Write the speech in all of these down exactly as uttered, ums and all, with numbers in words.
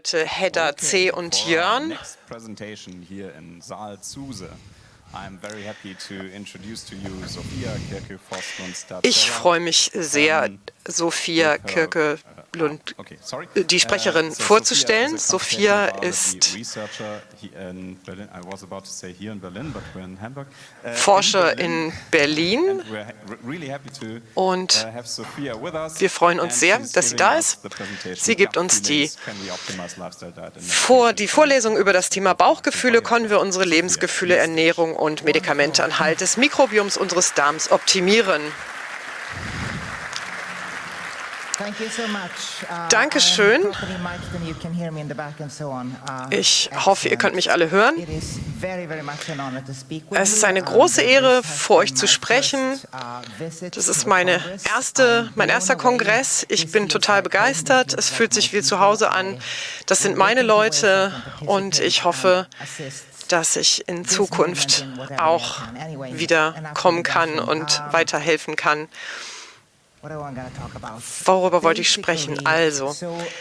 heute Hedda, C. und Jörn. Ich freue mich sehr, Sophia Kirke-Lund, die Sprecherin, vorzustellen. Sophia ist Forscher in Berlin und wir freuen uns sehr, dass sie da ist. Sie gibt uns die, Vor die Vorlesung über das Thema Bauchgefühle, können wir unsere Lebensgefühle, Ernährung und Medikamente anhand des Mikrobioms unseres Darms optimieren. Dankeschön. Ich hoffe, ihr könnt mich alle hören. Es ist eine große Ehre, vor euch zu sprechen. Das ist meine erste, mein erster Kongress. Ich bin total begeistert. Es fühlt sich wie zu Hause an. Das sind meine Leute und ich hoffe, dass ich in Zukunft auch wieder kommen kann und weiterhelfen kann. Worüber wollte ich sprechen? Also,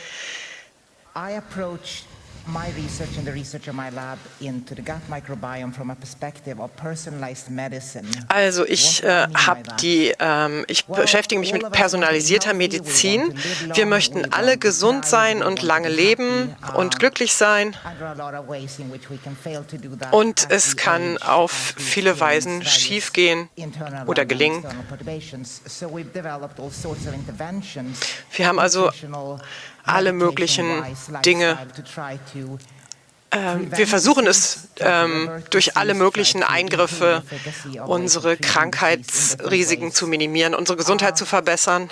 my research and the research of my lab into the gut microbiome from a perspective of personalized medicine. Also ich äh, habe die, ähm, ich beschäftige mich mit personalisierter Medizin. Wir möchten alle gesund sein und lange leben und glücklich sein. Und es kann auf viele Weisen schiefgehen oder gelingen. Wir haben also alle möglichen Dinge. Ähm, wir versuchen es ähm, durch alle möglichen Eingriffe, unsere Krankheitsrisiken zu minimieren, unsere Gesundheit zu verbessern.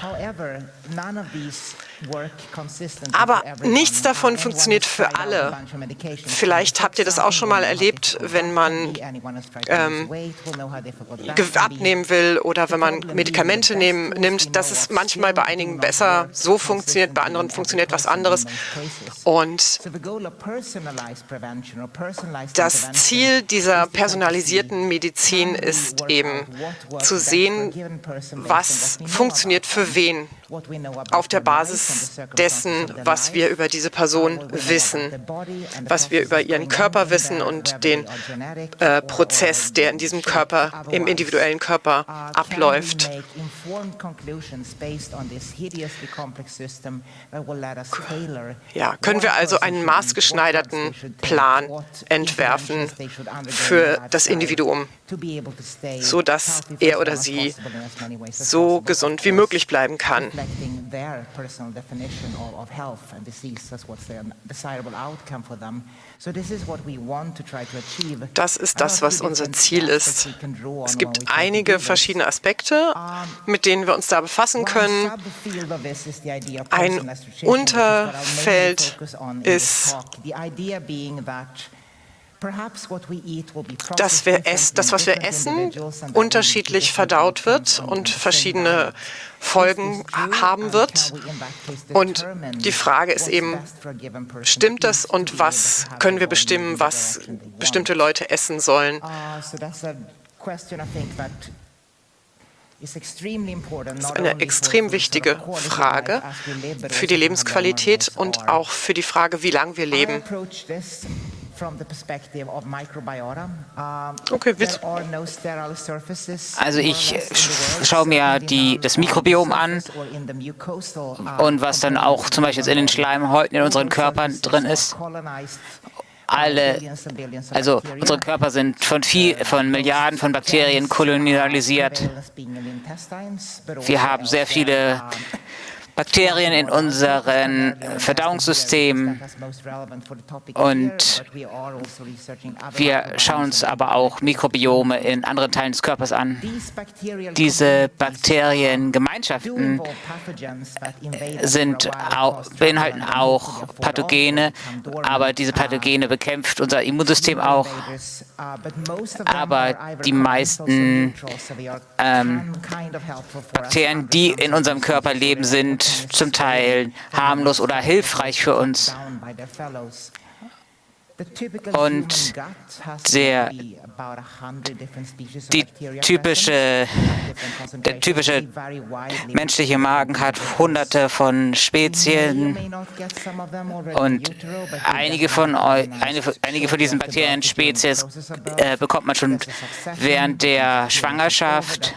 Aber nichts davon funktioniert für alle. Vielleicht habt ihr das auch schon mal erlebt, wenn man ähm, abnehmen will oder wenn man Medikamente nehmen, nimmt, dass es manchmal bei einigen besser so funktioniert, bei anderen funktioniert was anderes. Und das Ziel dieser personalisierten Medizin ist eben zu sehen, was funktioniert für wen auf der Basis dessen, was wir über diese Person wissen, was wir über ihren Körper wissen und den äh, Prozess, der in diesem Körper, im individuellen Körper abläuft. Ja, können wir also einen maßgeschneiderten Plan entwerfen für das Individuum, sodass er oder sie so gesund wie möglich bleiben kann. Das ist das, was unser Ziel ist. Es gibt einige verschiedene Aspekte, mit denen wir uns da befassen können. Ein Unterfeld ist, dass wir es, das, was wir essen, unterschiedlich verdaut wird und verschiedene Folgen haben wird. Und die Frage ist eben, stimmt das und was können wir bestimmen, was bestimmte Leute essen sollen? Das ist eine extrem wichtige Frage für die Lebensqualität und auch für die Frage, wie lange wir leben. Okay, bitte. Also ich schaue mir die, das Mikrobiom an und was dann auch zum Beispiel in den Schleimhäuten in unseren Körpern drin ist. Alle, also unsere Körper sind von, viel, von Milliarden von Bakterien kolonialisiert. Wir haben sehr viele Bakterien in unserem Verdauungssystem und wir schauen uns aber auch Mikrobiome in anderen Teilen des Körpers an. Diese Bakteriengemeinschaften sind auch, beinhalten auch Pathogene, aber diese Pathogene bekämpft unser Immunsystem auch. Aber die meisten ähm, Bakterien, die in unserem Körper leben, sind zum Teil harmlos oder hilfreich für uns. Und der, die typische, der typische menschliche Magen hat hunderte von Spezien und einige von, einige, einige von diesen Bakterienspezies äh, bekommt man schon während der Schwangerschaft.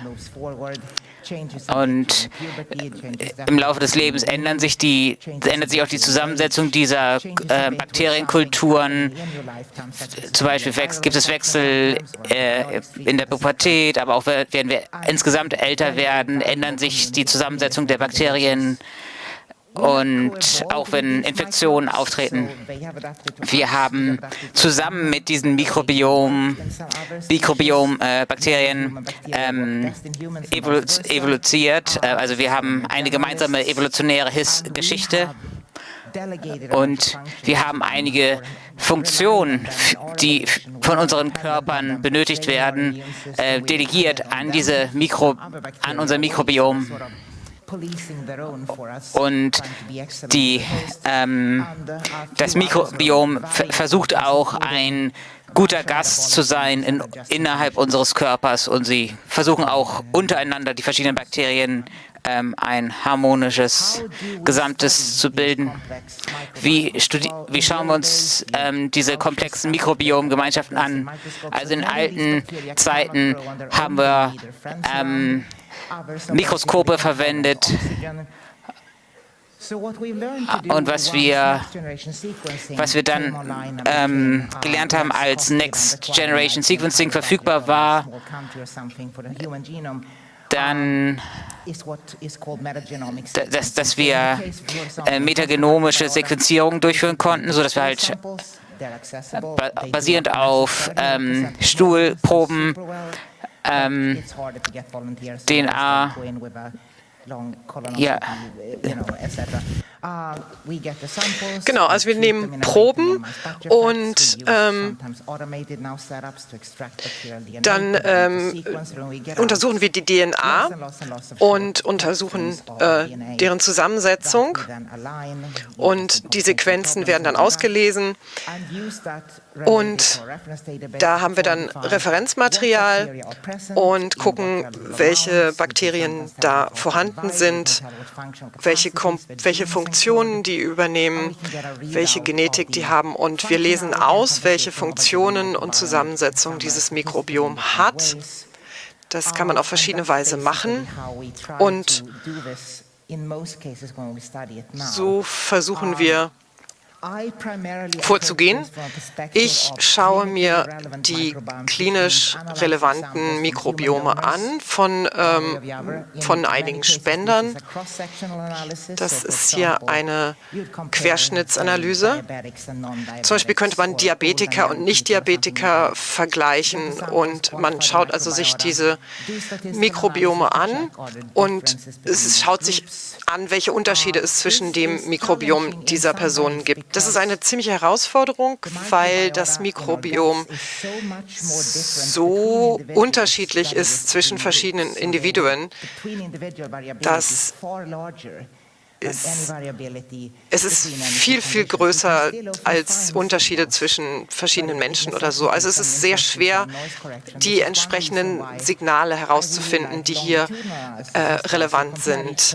Und im Laufe des Lebens ändern sich die, ändert sich auch die Zusammensetzung dieser äh, Bakterienkulturen. Zum Beispiel gibt es Wechsel äh, in der Pubertät, aber auch werden wir insgesamt älter werden, ändern sich die Zusammensetzung der Bakterien. Und auch wenn Infektionen auftreten, wir haben zusammen mit diesen Mikrobiom, Mikrobiom äh, Bakterien ähm, evolu evoluiert. Äh, also wir haben eine gemeinsame evolutionäre His Geschichte. Und wir haben einige Funktionen, die von unseren Körpern benötigt werden, äh, delegiert an diese Mikro, an unser Mikrobiom. Und die, ähm, das Mikrobiom versucht auch ein guter Gast zu sein in, innerhalb unseres Körpers, und sie versuchen auch untereinander, die verschiedenen Bakterien, ähm, ein harmonisches Gesamtes zu bilden. Wie, wie schauen wir uns ähm, diese komplexen Mikrobiomgemeinschaften an? Also in alten Zeiten haben wir ähm, Mikroskope verwendet. Und was wir, was wir dann ähm, gelernt haben, als Next Generation Sequencing verfügbar war, dann, dass, dass wir äh, metagenomische Sequenzierung durchführen konnten, sodass wir halt basierend auf ähm, Stuhlproben Ähm, D N A, ja. Genau, also wir nehmen Proben und ähm, dann ähm, untersuchen wir die D N A und untersuchen äh, deren Zusammensetzung, und die Sequenzen werden dann ausgelesen, und da haben wir dann Referenzmaterial und gucken, welche Bakterien da vorhanden sind, welche, welche Funktionen die übernehmen, welche Genetik die haben, und wir lesen aus, welche Funktionen und Zusammensetzung dieses Mikrobiom hat. Das kann man auf verschiedene Weise machen, und so versuchen wir vorzugehen. Ich schaue mir die klinisch relevanten Mikrobiome an von, ähm, von einigen Spendern. Das ist hier eine Querschnittsanalyse. Zum Beispiel könnte man Diabetiker und Nicht-Diabetiker vergleichen, und man schaut also sich diese Mikrobiome an, und es schaut sich an, welche Unterschiede es zwischen dem Mikrobiom dieser Personen gibt. Das ist eine ziemliche Herausforderung, weil das Mikrobiom so unterschiedlich ist zwischen verschiedenen Individuen, dass es, es ist viel, viel größer als Unterschiede zwischen verschiedenen Menschen oder so. Also es ist sehr schwer, die entsprechenden Signale herauszufinden, die hier äh, relevant sind.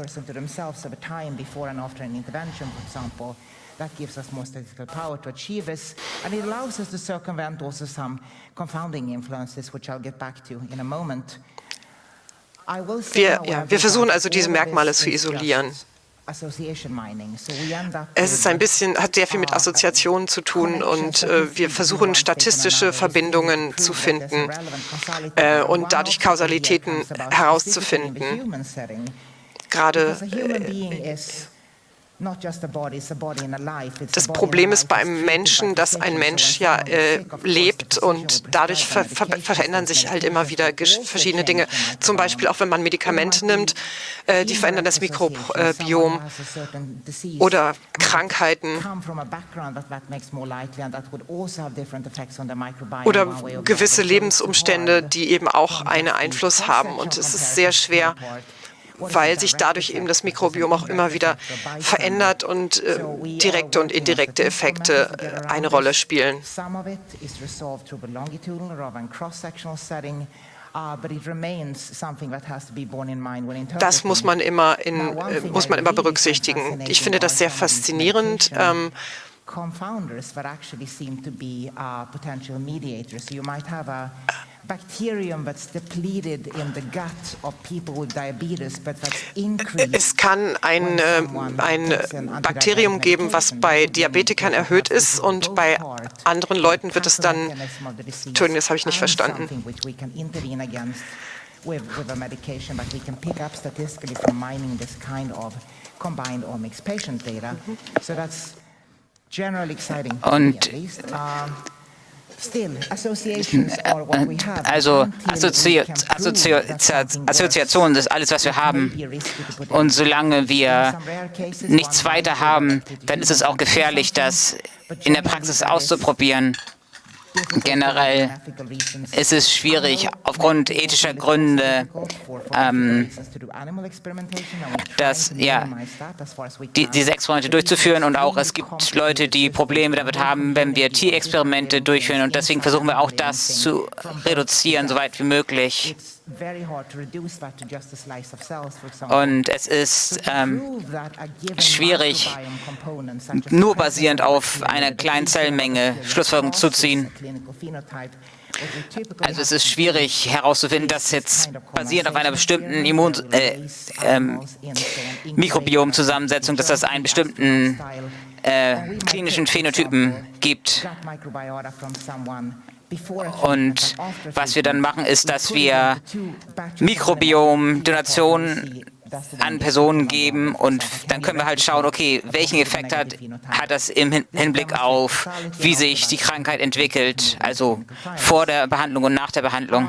That gives us more statistical power to achieve this, and it allows us to circumvent also some confounding influences, which I'll get back to in a moment. Wir, ja, wir versuchen also, diese Merkmale zu isolieren. Es ist ein bisschen, hat sehr viel mit Assoziationen zu tun, und äh, wir versuchen, statistische Verbindungen zu finden äh, und dadurch Kausalitäten herauszufinden. Gerade äh, Das Problem ist bei einem Menschen, dass ein Mensch ja äh, lebt, und dadurch ver ver verändern sich halt immer wieder verschiedene Dinge. Zum Beispiel auch, wenn man Medikamente nimmt, äh, die verändern das Mikrobiom, oder Krankheiten oder gewisse Lebensumstände, die eben auch einen Einfluss haben. Und es ist sehr schwer, weil sich dadurch eben das Mikrobiom auch immer wieder verändert und äh, direkte und indirekte Effekte äh, eine Rolle spielen. Das muss man immer, in, äh, muss man immer berücksichtigen. Ich finde das sehr faszinierend. Ähm, confounders that actually seem to be uh, potential mediators. So you might have a bacterium that's depleted in the gut of people with diabetes, but that's increased. Es kann ein, äh, ein Bakterium geben, was bei Diabetikern erhöht ist, und bei anderen Leuten wird es dann, Entschuldigung, das habe ich nicht verstanden. With, with a medication, but we can pick up statistically from mining this kind of combined omics patient data. So that's Und also Assozi Assozi Assoziation ist alles, was wir haben. Und solange wir nichts weiter haben, dann ist es auch gefährlich, das in der Praxis auszuprobieren. Generell ist es schwierig, aufgrund ethischer Gründe, ähm, das, ja, die, diese Experimente durchzuführen. Und auch es gibt Leute, die Probleme damit haben, wenn wir Tierexperimente durchführen. Und deswegen versuchen wir auch das zu reduzieren, soweit wie möglich. Und es ist ähm, schwierig, nur basierend auf einer kleinen Zellmenge Schlussfolgerungen zu ziehen. Also es ist schwierig herauszufinden, dass jetzt basierend auf einer bestimmten Immun äh, ähm, Mikrobiomzusammensetzung, dass das einen bestimmten äh, klinischen Phänotypen gibt. Und was wir dann machen, ist, dass wir Mikrobiom-Donationen an Personen geben, und dann können wir halt schauen, okay, welchen Effekt hat, hat das im Hinblick auf, wie sich die Krankheit entwickelt, also vor der Behandlung und nach der Behandlung.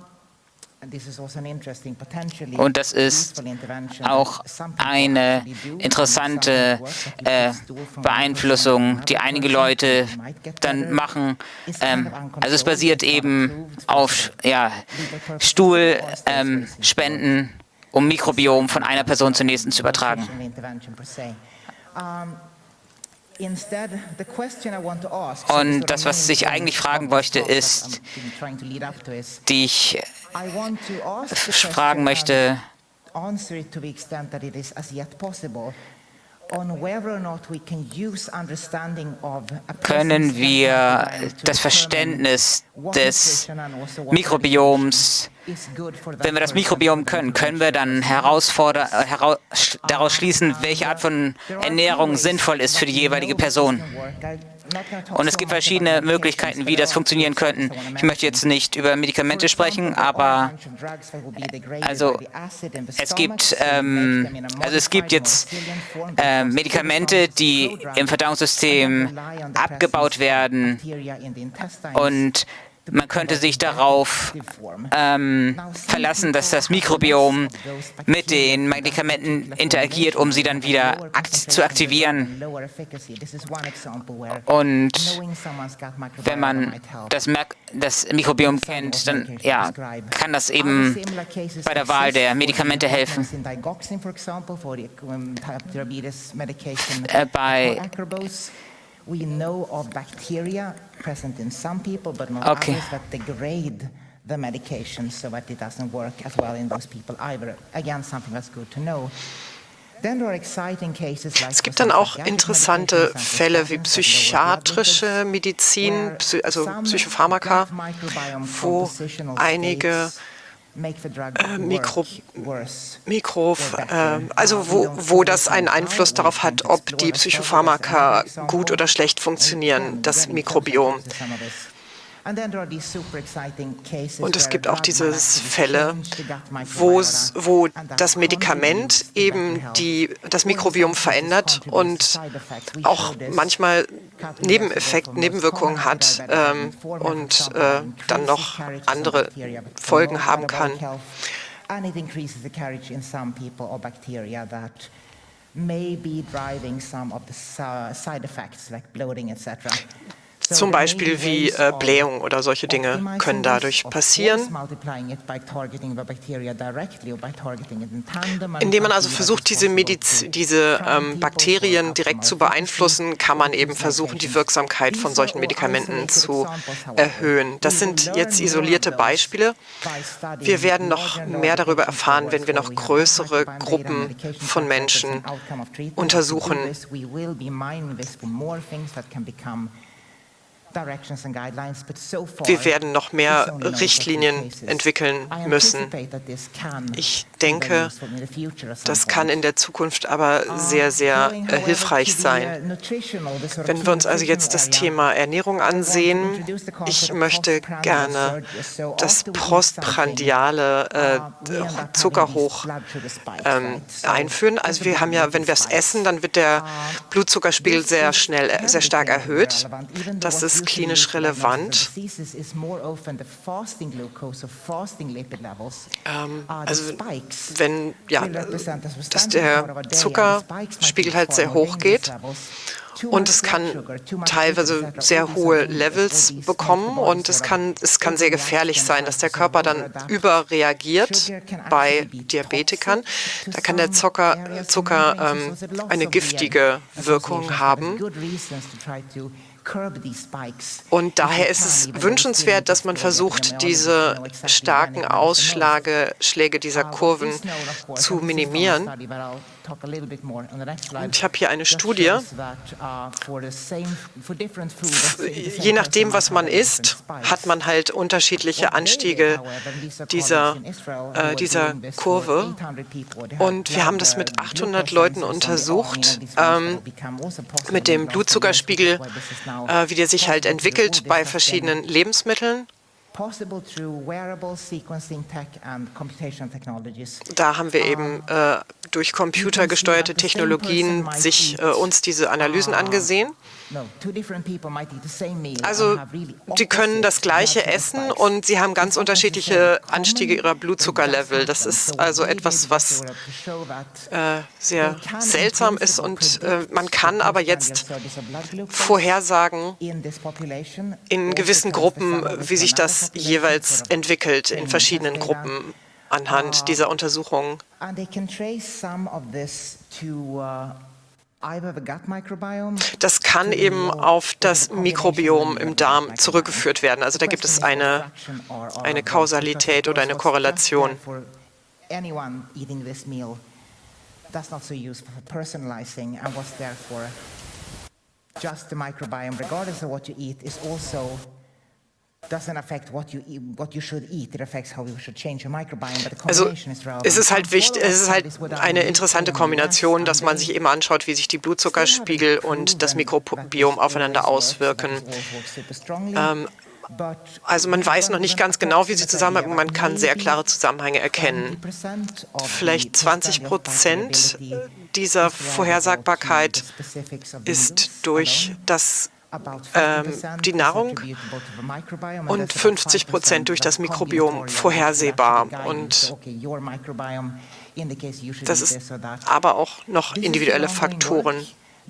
Und das ist auch eine interessante äh, Beeinflussung, die einige Leute dann machen. Ähm, also es basiert eben auf ja, Stuhlspenden, ähm, um Mikrobiom von einer Person zur nächsten zu übertragen. Und das, was ich eigentlich fragen möchte, ist, die ich fragen möchte, können wir das Verständnis des Mikrobioms, wenn wir das Mikrobiom können, können wir dann herausfordern, heraus, daraus schließen, welche Art von Ernährung sinnvoll ist für die jeweilige Person. Und es gibt verschiedene Möglichkeiten, wie das funktionieren könnte. Ich möchte jetzt nicht über Medikamente sprechen, aber also es gibt, ähm, also es gibt jetzt äh, Medikamente, die im Verdauungssystem abgebaut werden, und man könnte sich darauf ähm, verlassen, dass das Mikrobiom mit den Medikamenten interagiert, um sie dann wieder akt zu aktivieren. Und wenn man das, Merk das Mikrobiom kennt, dann ja, kann das eben bei der Wahl der Medikamente helfen. Äh, bei We know of bacteria present in some people, but not okay. others, that degrade the medication so that it doesn't work as well in those people either. Again, something that's good to know. Es gibt dann auch interessante Fälle wie psychiatrische Medizin, also Psychopharmaka, wo einige Äh, Mikro, Mikro äh, also wo, wo das einen Einfluss darauf hat, ob die Psychopharmaka gut oder schlecht funktionieren, das Mikrobiom. Und es gibt auch diese Fälle, wo, wo das Medikament eben die, das Mikrobiom verändert und auch manchmal Nebeneffekte, Nebenwirkungen hat ähm, und äh, dann noch andere Folgen haben kann. Zum Beispiel wie äh, Blähung oder solche Dinge können dadurch passieren. Indem man also versucht, diese, Mediz diese ähm, Bakterien direkt zu beeinflussen, kann man eben versuchen, die Wirksamkeit von solchen Medikamenten zu erhöhen. Das sind jetzt isolierte Beispiele. Wir werden noch mehr darüber erfahren, wenn wir noch größere Gruppen von Menschen untersuchen. Wir werden noch mehr Richtlinien entwickeln müssen. Ich denke, das kann in der Zukunft aber sehr, sehr äh, hilfreich sein. Wenn wir uns also jetzt das Thema Ernährung ansehen, ich möchte gerne das postprandiale äh, Zuckerhoch ähm, einführen. Also wir haben ja, wenn wir es essen, dann wird der Blutzuckerspiegel sehr schnell, sehr stark erhöht. Das ist klinisch relevant. Ähm, also wenn ja, dass der Zuckerspiegel halt sehr hoch geht und es kann teilweise sehr hohe Levels bekommen und es kann, es kann sehr gefährlich sein, dass der Körper dann überreagiert bei Diabetikern. Da kann der Zucker, Zucker ähm, eine giftige Wirkung haben. Und daher ist es wünschenswert, dass man versucht, diese starken Ausschläge dieser Kurven zu minimieren. Und ich habe hier eine Studie. Je nachdem, was man isst, hat man halt unterschiedliche Anstiege dieser, äh, dieser Kurve. Und wir haben das mit achthundert Leuten untersucht, ähm, mit dem Blutzuckerspiegel, äh, wie der sich halt entwickelt bei verschiedenen Lebensmitteln. Da haben wir eben äh, durch computergesteuerte Technologien sich äh, uns diese Analysen angesehen. Also die können das Gleiche essen und sie haben ganz unterschiedliche Anstiege ihrer Blutzuckerlevel. Das ist also etwas, was äh, sehr seltsam ist und äh, man kann aber jetzt vorhersagen in gewissen Gruppen, wie sich das jeweils entwickelt in verschiedenen Gruppen anhand dieser Untersuchungen. Das kann eben auf das Mikrobiom im Darm zurückgeführt werden. Also da gibt es eine, eine Kausalität oder eine Korrelation. Also es ist halt wichtig, es ist halt eine interessante Kombination, dass man sich eben anschaut, wie sich die Blutzuckerspiegel und das Mikrobiom aufeinander auswirken. Ähm, also man weiß noch nicht ganz genau, wie sie zusammenhängen, man kann sehr klare Zusammenhänge erkennen. Vielleicht zwanzig Prozent dieser Vorhersagbarkeit ist durch das Ähm, die Nahrung und fünfzig Prozent durch das Mikrobiom vorhersehbar. Und das ist aber auch noch individuelle Faktoren.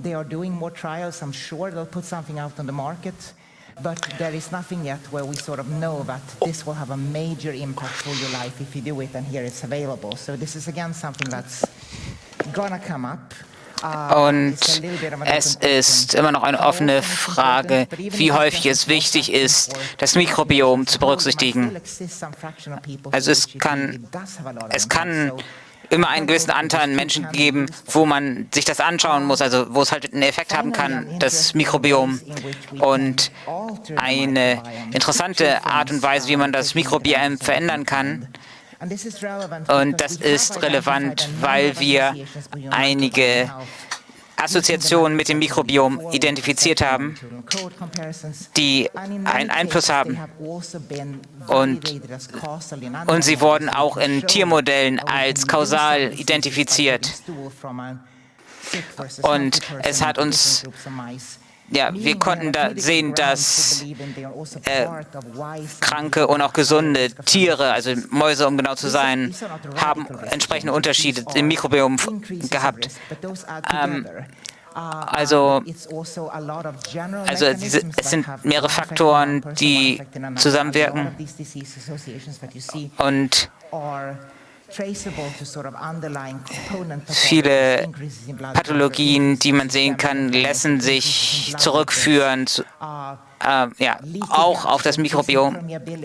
But there is nothing yet where we sort of know that this will have a major impact for your life if you do it, and here it's available. So this is again something that's gonna come up. Und es ist immer noch eine offene Frage, wie häufig es wichtig ist, das Mikrobiom zu berücksichtigen. Also es kann, es kann immer einen gewissen Anteil an Menschen geben, wo man sich das anschauen muss, also wo es halt einen Effekt haben kann, das Mikrobiom. Und eine interessante Art und Weise, wie man das Mikrobiom verändern kann, und das ist relevant, weil wir einige Assoziationen mit dem Mikrobiom identifiziert haben, die einen Einfluss haben. Und, und sie wurden auch in Tiermodellen als kausal identifiziert. Und es hat uns Ja, wir konnten da sehen, dass äh, kranke und auch gesunde Tiere, also Mäuse, um genau zu sein, haben entsprechende Unterschiede im Mikrobiom gehabt. Ähm, Also, also diese, es sind mehrere Faktoren, die zusammenwirken und viele Pathologien, die man sehen kann, lassen sich zurückführen zu, äh, ja, auch auf das Mikrobiom.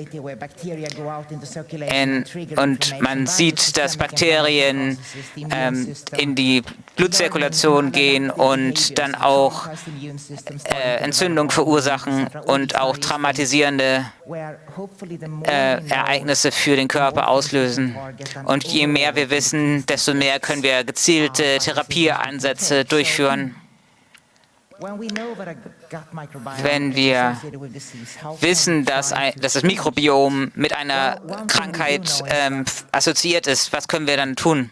In, und man sieht, dass Bakterien ähm, in die Blutzirkulation gehen und dann auch äh, Entzündung verursachen und auch traumatisierende äh, Ereignisse für den Körper auslösen. Und je mehr wir wissen, desto mehr können wir gezielte Therapieansätze durchführen. Wenn wir wissen, dass, ein, dass das Mikrobiom mit einer Krankheit ähm, assoziiert ist, was können wir dann tun?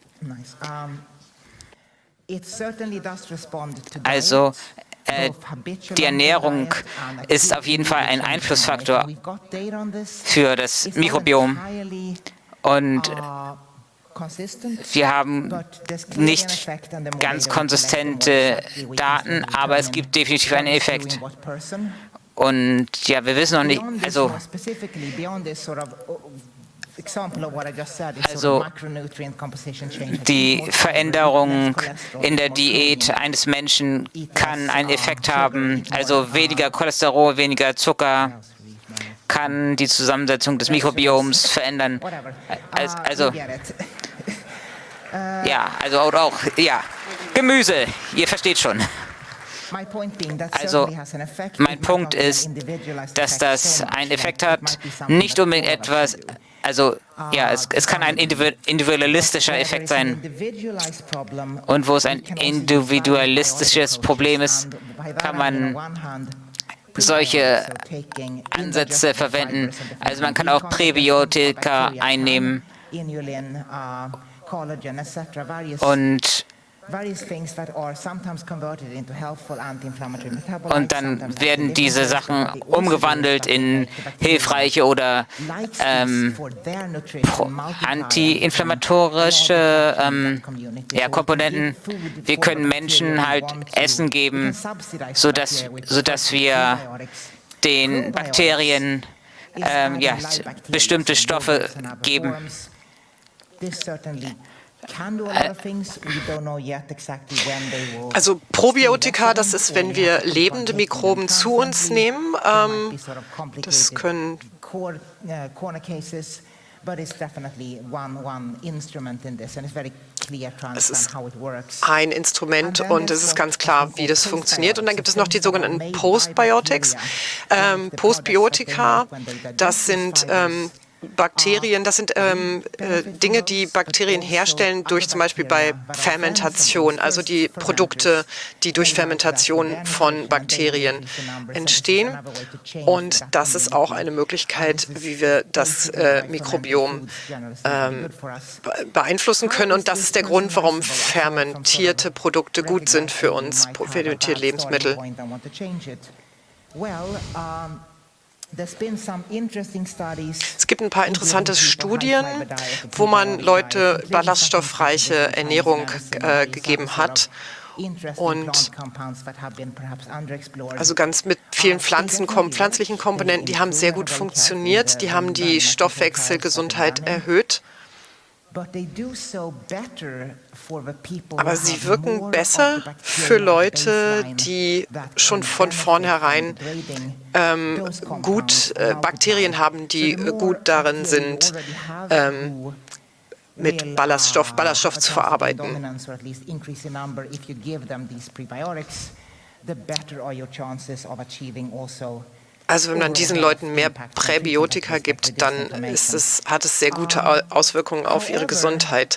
Also äh, die Ernährung ist auf jeden Fall ein Einflussfaktor für das Mikrobiom. Und wir haben nicht ganz konsistente Daten, aber es gibt definitiv einen Effekt. Und ja, wir wissen noch nicht, also, also die Veränderung in der Diät eines Menschen kann einen Effekt haben, also weniger Cholesterol, weniger Zucker kann die Zusammensetzung des Mikrobioms verändern. Also, ja, also auch, ja, Gemüse, ihr versteht schon. Also, mein Punkt ist, dass das einen Effekt hat, nicht unbedingt etwas, also, ja, es, es kann ein individualistischer Effekt sein. Und wo es ein individualistisches Problem ist, kann man solche Ansätze verwenden. Also man kann auch Präbiotika einnehmen und Und dann werden diese Sachen umgewandelt in hilfreiche oder ähm, antiinflammatorische ähm, ja, Komponenten. Wir können Menschen halt Essen geben, sodass, sodass wir den Bakterien ähm, ja, bestimmte Stoffe geben. Also Probiotika, das ist, wenn wir lebende Mikroben zu uns nehmen. Ähm, das können Es ist ein Instrument und es ist ganz klar, wie das funktioniert. Und dann gibt es noch die sogenannten Postbiotics. Ähm, Postbiotika, das sind ähm, Bakterien, das sind ähm, äh, Dinge, die Bakterien herstellen durch zum Beispiel bei Fermentation, also die Produkte, die durch Fermentation von Bakterien entstehen. Und das ist auch eine Möglichkeit, wie wir das äh, Mikrobiom ähm, beeinflussen können. Und das ist der Grund, warum fermentierte Produkte gut sind für uns, fermentierte Lebensmittel. Es gibt ein paar interessante Studien, wo man Leute ballaststoffreiche Ernährung äh, gegeben hat. Und also ganz mit vielen Pflanzen, pflanzlichen Komponenten, die haben sehr gut funktioniert, die haben die Stoffwechselgesundheit erhöht. Aber sie wirken besser für Leute, die schon von vornherein ähm, gut äh, Bakterien haben, die äh, gut darin sind, ähm, mit Ballaststoff, Ballaststoff zu verarbeiten. Also wenn man diesen Leuten mehr Präbiotika gibt, dann ist es, hat es sehr gute Auswirkungen auf ihre Gesundheit.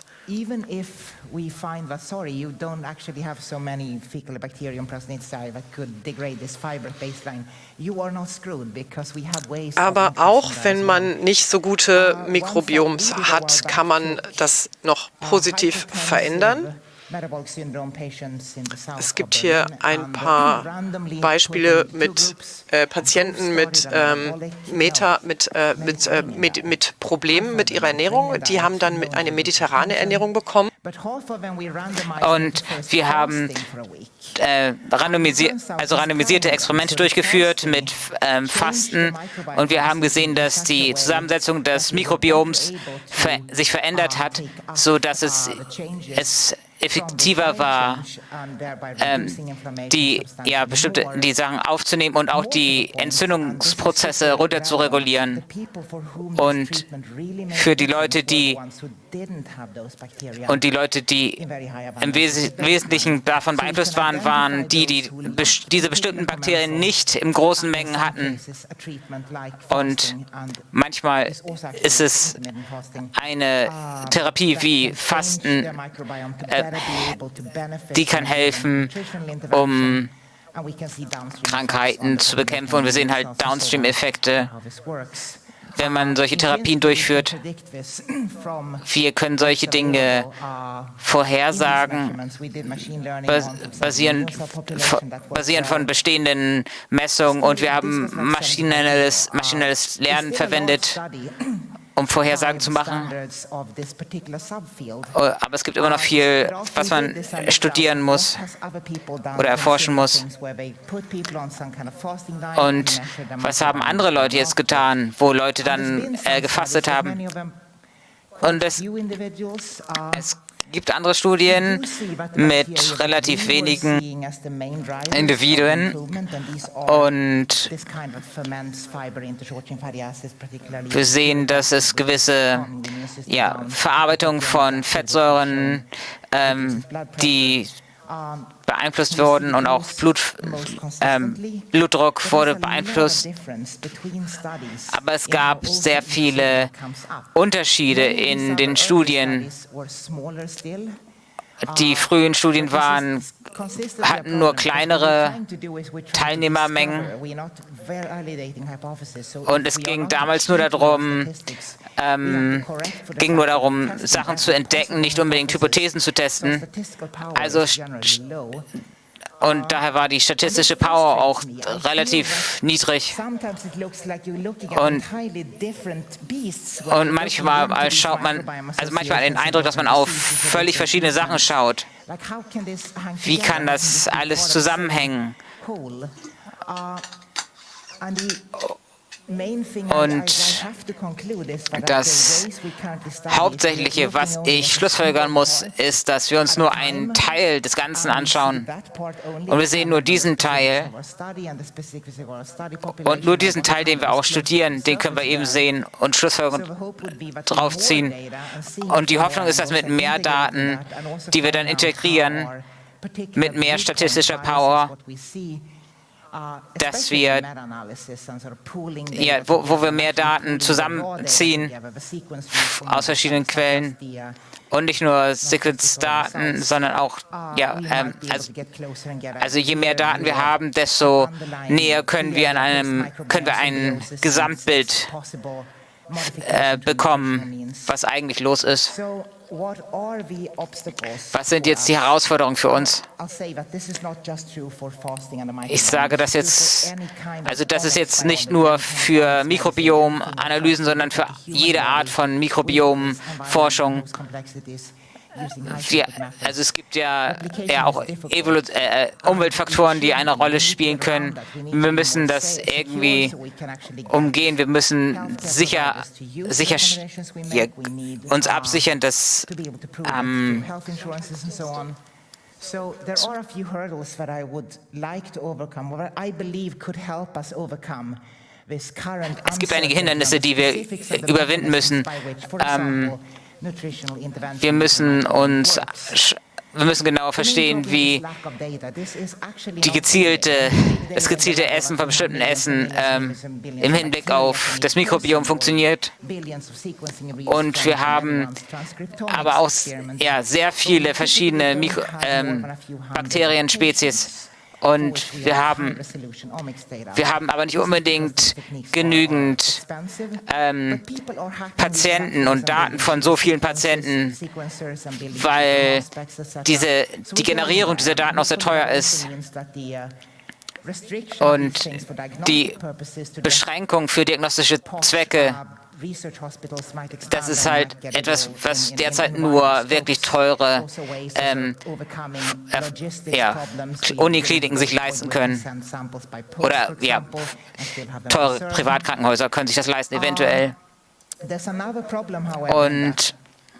Aber auch wenn man nicht so gute Mikrobioms hat, kann man das noch positiv verändern. Es gibt hier ein paar Beispiele mit äh, Patienten mit, ähm, Meta, mit, äh, mit, äh, mit, mit Problemen mit ihrer Ernährung. Die haben dann eine mediterrane Ernährung bekommen. Und wir haben äh, randomisier also randomisierte Experimente durchgeführt mit ähm, Fasten. Und wir haben gesehen, dass die Zusammensetzung des Mikrobioms ver sich verändert hat, sodass es, es effektiver war, ähm, die, ja, bestimmte die Sachen aufzunehmen und auch die Entzündungsprozesse runter zu regulieren. Und für die Leute, die und die Leute, die im Wes Wesentlichen davon beeinflusst waren, waren die, die bes diese bestimmten Bakterien nicht in großen Mengen hatten. Und manchmal ist es eine Therapie wie Fasten, äh, die kann helfen, um Krankheiten zu bekämpfen. Und wir sehen halt Downstream-Effekte, wenn man solche Therapien durchführt. Wir können solche Dinge vorhersagen, basierend, basierend von bestehenden Messungen. Und wir haben maschinelles, maschinelles Lernen verwendet, um Vorhersagen zu machen. Aber es gibt immer noch viel, was man studieren muss oder erforschen muss. Und was haben andere Leute jetzt getan, wo Leute dann äh, gefastet haben? Und es, es gibt andere Studien mit relativ wenigen Individuen und wir sehen, dass es gewisse ja, Verarbeitung von Fettsäuren, ähm, die beeinflusst wurden und auch Blut, ähm, Blutdruck wurde beeinflusst. Aber es gab sehr viele Unterschiede in den Studien. Die frühen Studien waren, hatten nur kleinere Teilnehmermengen und es ging damals nur darum, ähm, ging nur darum, Sachen zu entdecken, nicht unbedingt Hypothesen zu testen. Also und daher war die statistische Power auch relativ niedrig. Und, und manchmal schaut man, also manchmal den Eindruck, dass man auf völlig verschiedene Sachen schaut. Wie kann das alles zusammenhängen? Und das Hauptsächliche, was ich schlussfolgern muss, ist, dass wir uns nur einen Teil des Ganzen anschauen. Und wir sehen nur diesen Teil. Und nur diesen Teil, den wir auch studieren, den können wir eben sehen und Schlussfolgerungen draufziehen. Und die Hoffnung ist, dass mit mehr Daten, die wir dann integrieren, mit mehr statistischer Power, dass wir, ja, wo, wo wir mehr Daten zusammenziehen aus verschiedenen Quellen und nicht nur Sequence-Daten, sondern auch, ja, ähm, also, also je mehr Daten wir haben, desto näher können wir an einem, können wir ein Gesamtbild äh, bekommen, was eigentlich los ist. Was sind jetzt die Herausforderungen für uns? Ich sage das jetzt, also das ist jetzt nicht nur für Mikrobiomanalysen, sondern für jede Art von Mikrobiomforschung. Wir, also es gibt ja, ja auch Evolu äh, Umweltfaktoren, die eine Rolle spielen können. Wir müssen das irgendwie umgehen. Wir müssen sicher, sicher ja, uns absichern, dass ähm, So there are a few hurdles that I would like to overcome, what I believe could help us overcome. Es gibt einige Hindernisse, die wir überwinden müssen. Ähm, wir müssen uns, wir müssen genau verstehen, wie die gezielte, das gezielte Essen von bestimmten Essen ähm, im Hinblick auf das Mikrobiom funktioniert. Und wir haben aber auch ja, sehr viele verschiedene Mikro, ähm, Bakterienspezies. Und wir haben, wir haben aber nicht unbedingt genügend ähm, Patienten und Daten von so vielen Patienten, weil diese, die Generierung dieser Daten auch sehr teuer ist. Und die Beschränkung für diagnostische Zwecke, das ist halt etwas, was derzeit nur wirklich teure ähm, äh, ja, Unikliniken sich leisten können. Oder ja, teure Privatkrankenhäuser können sich das leisten, eventuell. Und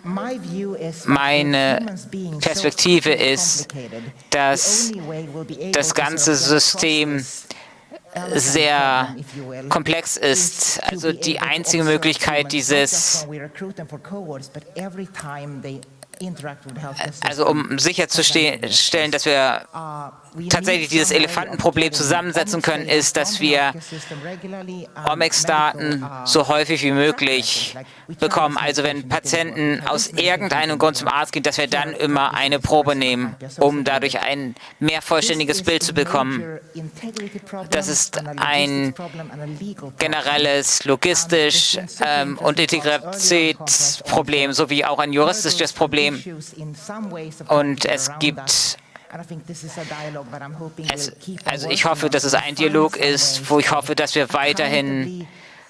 meine Perspektive ist, dass das ganze System sehr komplex ist. Also die einzige Möglichkeit dieses, also um sicherzustellen, dass wir tatsächlich dieses Elefantenproblem zusammensetzen können, ist, dass wir Omics-Daten so häufig wie möglich bekommen. Also wenn Patienten aus irgendeinem Grund zum Arzt gehen, dass wir dann immer eine Probe nehmen, um dadurch ein mehr vollständiges Bild zu bekommen. Das ist ein generelles logistisch ähm, und Integritätsproblem sowie auch ein juristisches Problem. Und es gibt Es, also ich hoffe, dass es ein Dialog ist, wo ich hoffe, dass wir weiterhin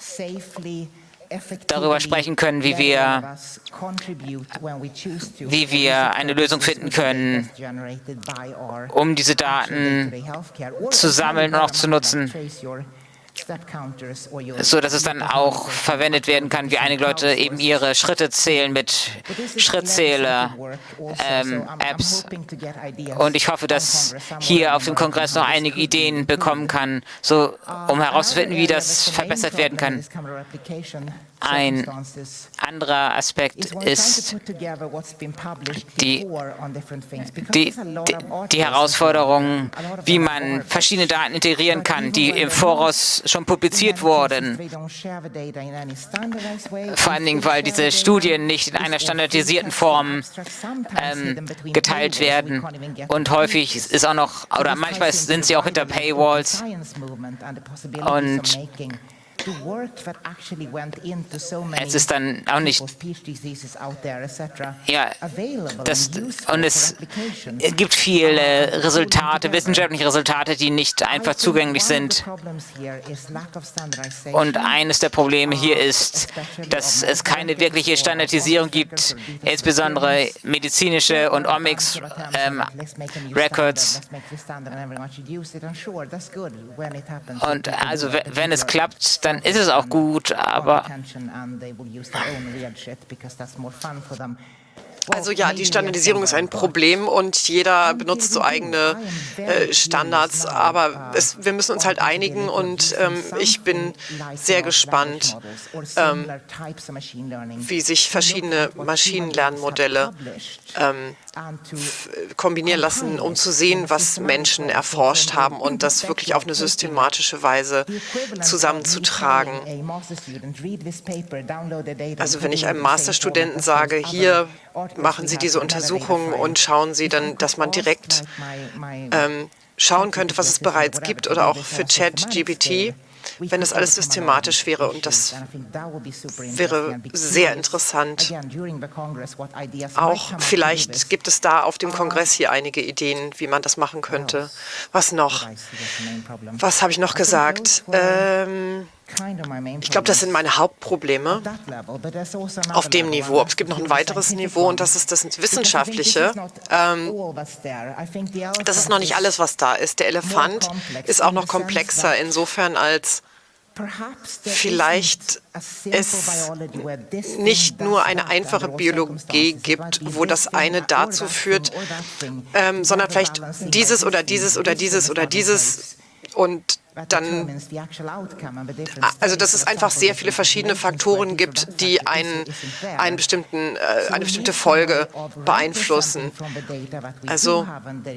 darüber sprechen können, wie wir, wie wir eine Lösung finden können, um diese Daten zu sammeln und auch zu nutzen, so dass es dann auch verwendet werden kann, wie einige Leute eben ihre Schritte zählen mit Schrittzähler-Apps. Ähm, Und ich hoffe, dass hier auf dem Kongress noch einige Ideen bekommen kann, so, um herauszufinden, wie das verbessert werden kann. Ein anderer Aspekt ist die, die, die Herausforderung, wie man verschiedene Daten integrieren kann, die im Voraus schon publiziert wurden. Vor allen Dingen, weil diese Studien nicht in einer standardisierten Form ähm, geteilt werden. Und häufig ist auch noch, oder manchmal sind sie auch hinter Paywalls. Und es ist dann auch nicht, ja, das, und es gibt viele Resultate, wissenschaftliche Resultate, die nicht einfach zugänglich sind. Und eines der Probleme hier ist, dass es keine wirkliche Standardisierung gibt, insbesondere medizinische und Omics ähm, Records. Und also wenn es klappt, dann ist es auch gut, aber Also ja, die Standardisierung ist ein Problem und jeder benutzt so eigene äh, Standards, aber es, wir müssen uns halt einigen und ähm, ich bin sehr gespannt, ähm, wie sich verschiedene Maschinenlernmodelle ähm, kombinieren lassen, um zu sehen, was Menschen erforscht haben und das wirklich auf eine systematische Weise zusammenzutragen. Also wenn ich einem Masterstudenten sage, hier machen Sie diese Untersuchungen und schauen Sie dann, dass man direkt ähm, schauen könnte, was es bereits gibt oder auch für ChatGPT, wenn das alles systematisch wäre. Und das wäre sehr interessant. Auch vielleicht gibt es da auf dem Kongress hier einige Ideen, wie man das machen könnte. Was noch? Was habe ich noch gesagt? Ähm, ich glaube, das sind meine Hauptprobleme auf dem Niveau. Es gibt noch ein weiteres Niveau und das ist das Wissenschaftliche. Ähm, das ist noch nicht alles, was da ist. Der Elefant ist auch noch komplexer insofern, als vielleicht es nicht nur eine einfache Biologie gibt, wo das eine dazu führt, ähm, sondern vielleicht dieses oder dieses oder dieses oder dieses und dann, also dass es einfach sehr viele verschiedene Faktoren gibt, die einen, einen bestimmten, äh, eine bestimmte Folge beeinflussen. Also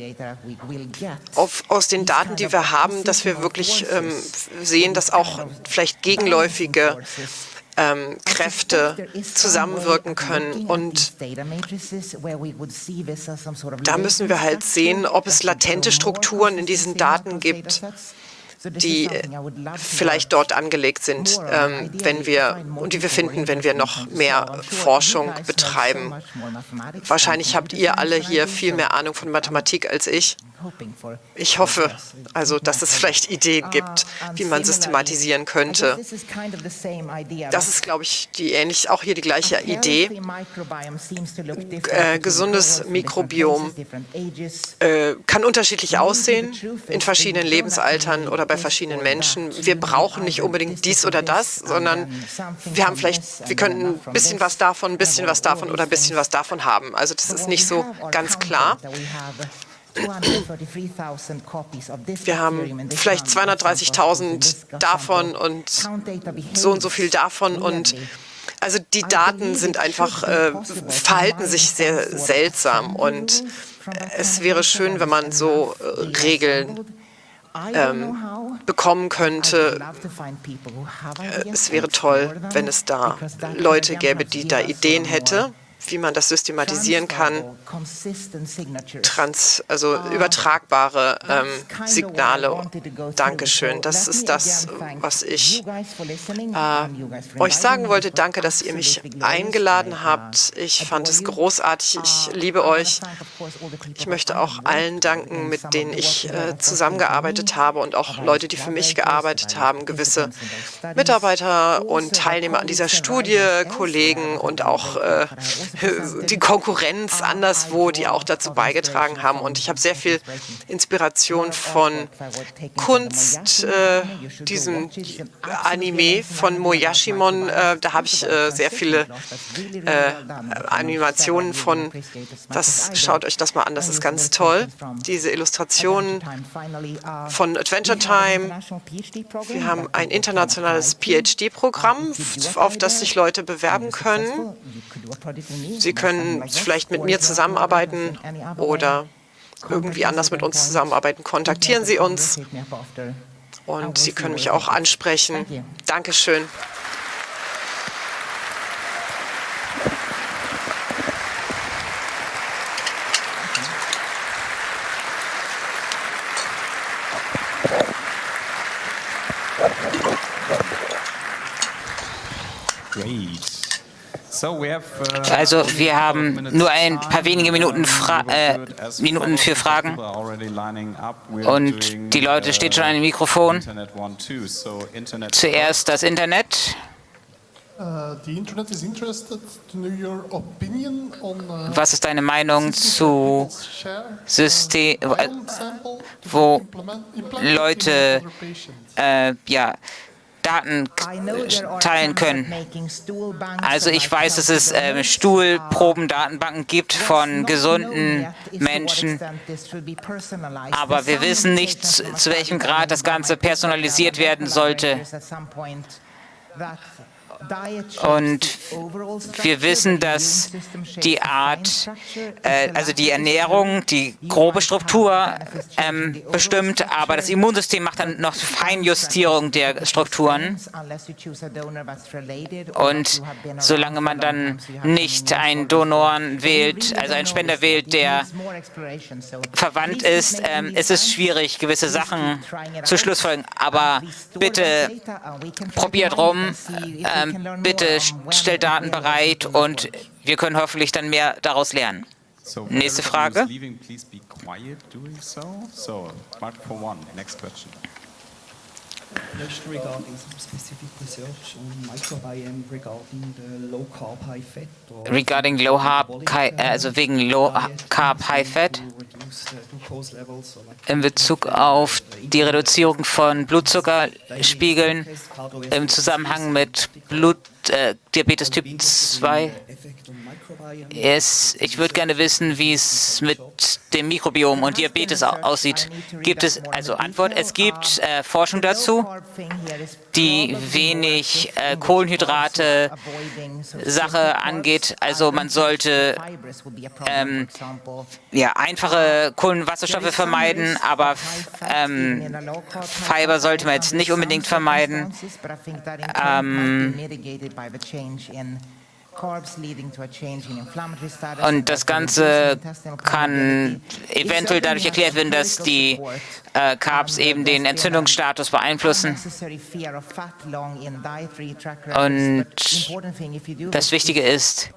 auf, aus den Daten, die wir haben, dass wir wirklich ähm, sehen, dass auch vielleicht gegenläufige ähm, Kräfte zusammenwirken können. Und da müssen wir halt sehen, ob es latente Strukturen in diesen Daten gibt, die vielleicht dort angelegt sind, ähm, wenn wir, und die wir finden, wenn wir noch mehr Forschung betreiben. Wahrscheinlich habt ihr alle hier viel mehr Ahnung von Mathematik als ich. Ich hoffe, also, dass es vielleicht Ideen gibt, wie man systematisieren könnte. Das ist, glaube ich, die ähnlich, auch hier die gleiche Idee. Äh, gesundes Mikrobiom äh, kann unterschiedlich aussehen in verschiedenen Lebensaltern oder bei verschiedenen Menschen. Wir brauchen nicht unbedingt dies oder das, sondern wir haben vielleicht, wir könnten ein bisschen was davon, ein bisschen was davon oder ein bisschen was davon haben. Also das ist nicht so ganz klar. Wir haben vielleicht zweihundertdreißigtausend davon und so und so viel davon. Und also die Daten sind einfach, äh, verhalten sich sehr seltsam. Und es wäre schön, wenn man so äh, Regeln ähm, bekommen könnte. Äh, es wäre toll, wenn es da Leute gäbe, die da Ideen hätten, wie man das systematisieren kann, trans, also übertragbare ähm, Signale. Dankeschön. Das ist das, was ich äh, euch sagen wollte. Danke, dass ihr mich eingeladen habt. Ich fand es großartig. Ich liebe euch. Ich möchte auch allen danken, mit denen ich äh, zusammengearbeitet habe und auch Leute, die für mich gearbeitet haben, gewisse Mitarbeiter und Teilnehmer an dieser Studie, Kollegen und auch äh, die Konkurrenz anderswo, die auch dazu beigetragen haben. Und ich habe sehr viel Inspiration von Kunst, äh, diesem Anime von Moyashimon. Äh, da habe ich äh, sehr viele äh, Animationen von. Das, schaut euch das mal an, das ist ganz toll. Diese Illustrationen von Adventure Time. Wir haben ein internationales P H D-Programm, auf das sich Leute bewerben können. Sie können vielleicht mit mir zusammenarbeiten oder irgendwie anders mit uns zusammenarbeiten. Kontaktieren Sie uns und Sie können mich auch ansprechen. Dankeschön. Also wir haben nur ein paar wenige Minuten, Fra äh, Minuten für Fragen und die Leute stehen schon an dem Mikrofon. Zuerst das Internet. Was ist deine Meinung zu System, äh, wo Leute äh, ja, Daten teilen können? Also ich weiß, dass es äh, Stuhlprobendatenbanken gibt von gesunden Menschen, aber wir wissen nicht, zu, zu welchem Grad das Ganze personalisiert werden sollte. Und wir wissen, dass die Art, äh, also die Ernährung, die grobe Struktur ähm, bestimmt, aber das Immunsystem macht dann noch Feinjustierung der Strukturen. Und solange man dann nicht einen Donor wählt, also einen Spender wählt, der verwandt ist, ähm, ist es schwierig, gewisse Sachen zu schlussfolgern. Aber bitte probiert rum. Ähm, Bitte stellt Daten bereit und wir können hoffentlich dann mehr daraus lernen. Nächste Frage. Just regarding some specific research on microbiome regarding the low carb high fat. Regarding low carb, also wegen low carb high fat. In Bezug auf die Reduzierung von Blutzuckerspiegeln im Zusammenhang mit Blut, äh, Diabetes Typ zwei. ist, ich würde gerne wissen, wie es mit dem Mikrobiom und Diabetes aussieht. Gibt es, also Antwort, es gibt äh, Forschung dazu, die wenig äh, Kohlenhydrate Sache angeht. Also man sollte ähm, ja, einfache Kohlenwasserstoffe vermeiden, aber ähm, Fiber sollte man jetzt nicht unbedingt vermeiden. Ähm, Und das Ganze kann eventuell dadurch erklärt werden, dass die äh, Carbs eben den Entzündungsstatus beeinflussen. Und das Wichtige ist,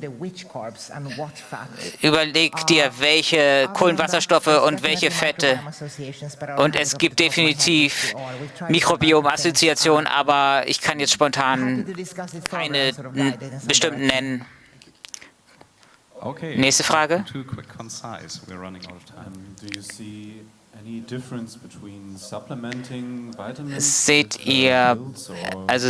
überleg dir, welche Kohlenwasserstoffe und welche Fette. Und es gibt definitiv Mikrobiom-Assoziationen, aber ich kann jetzt spontan keine bestimmten nennen. Okay. Nächste Frage. Too quick, concise. We're running out of time. Do you see any difference between supplementing vitamins? Seht ihr, also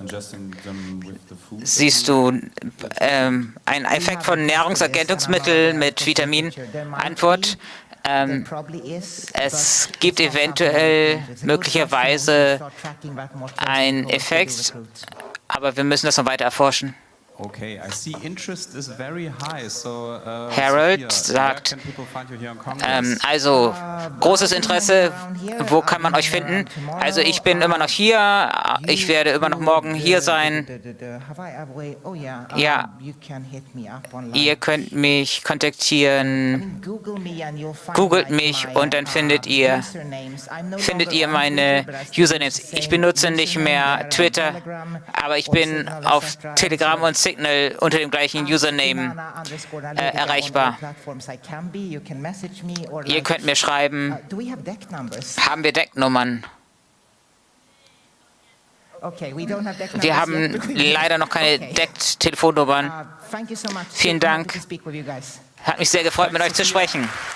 siehst du ähm, einen Effekt von Nahrungsergänzungsmitteln mit Vitaminen? Antwort. Ähm, es gibt eventuell möglicherweise einen Effekt, aber wir müssen das noch weiter erforschen. Okay, I see interest is very high. So, uh, Harold sagt, ähm, also großes Interesse, wo kann man euch finden? Also ich bin immer noch hier, ich werde immer noch morgen hier sein. Ja, ihr könnt mich kontaktieren, googelt mich und dann findet ihr, findet ihr meine Usernames. Ich benutze nicht mehr Twitter, aber ich bin auf Telegram und Signal unter dem gleichen Username äh, erreichbar. Ihr könnt mir schreiben. Haben wir Decknummern? Wir haben leider noch keine Deckt-Telefonnummern. Vielen Dank. Hat mich sehr gefreut, mit euch zu sprechen.